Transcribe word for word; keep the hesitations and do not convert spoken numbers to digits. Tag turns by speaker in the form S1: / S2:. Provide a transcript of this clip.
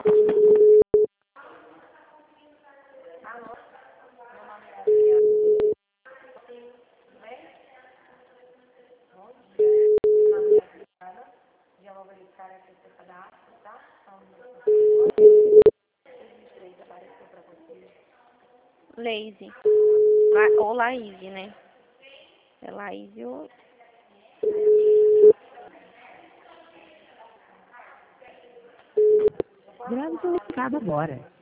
S1: Lazy. La, ou Laís, né? É Laís ou...
S2: Grave o recado agora.